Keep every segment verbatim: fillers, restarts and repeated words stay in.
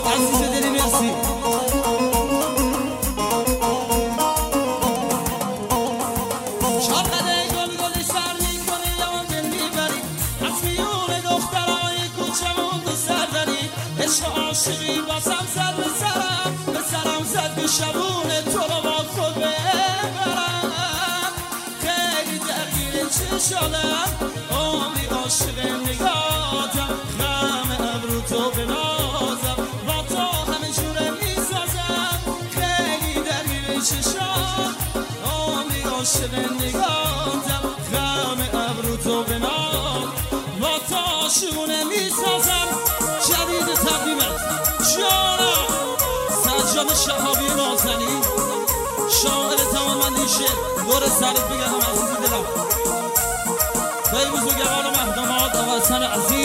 عزیز دلی مرسی. شاقده گل گلی سر میکنی یا دل میبری از میون دخترهای کوچمون تو سر داری عشق عاشقی باسم سر به سرم به سرم زد که شبونه تو رو با خود ببرم خیلی درگیر چه شدم عمری عاشق نگاهتم غم ابرو تو بنازم با تو همه جوره میسازم خیلی درگیر چه شد عمری عاشق نگاهتم غم ابرو تو بناز با تو عاشقونه میسازم جدید تقدیمت جانا سجاد شهابی نازنی شاعر توانمندی شعر دور سرت بگردم عزیز دلم خیلی بزرگوار مهداماد آقا حسن عزیز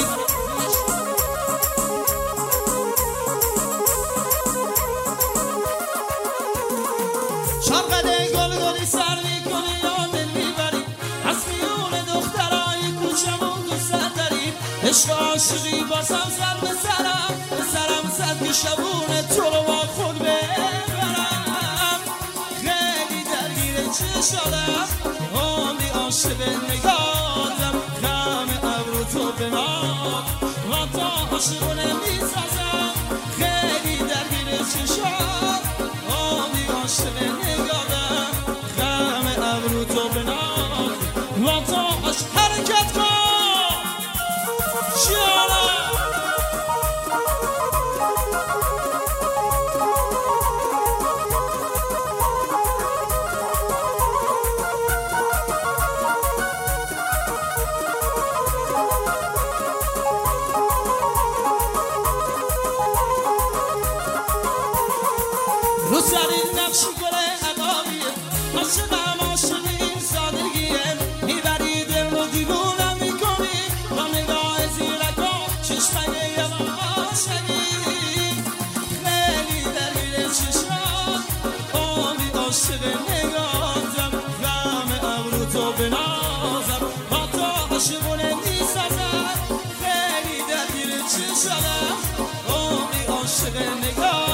شاقده گل گلی سر میکنی یا دل میبری از میون دخترهای کوچمون تو سر داری عشق عاشقی باسم سر به سرم به سرم زد که شبونه تو رو با خود ببرم خیلی درگیر چه شدم عمری عاشق نگاهتم غم ابرو تو بناز با تو عاشقونه میسازم خیلی درگیر چه شد عمری عاشق نگاهتم غم ابرو تو بناز با تو عاشق حرکت کن جانا رو سری نقشی گله عقابیه عاشقم عاشقی سادگیه میبری دل رو دیوونم میکنی با نگاه زیرکا چشمه یه عاشقی خیلی درگیر چشم عمری عاشق نگاهتم غم ابرو تو بنازم با تو عاشقونه میسازم خیلی درگیر چشم عمری عاشق نگاه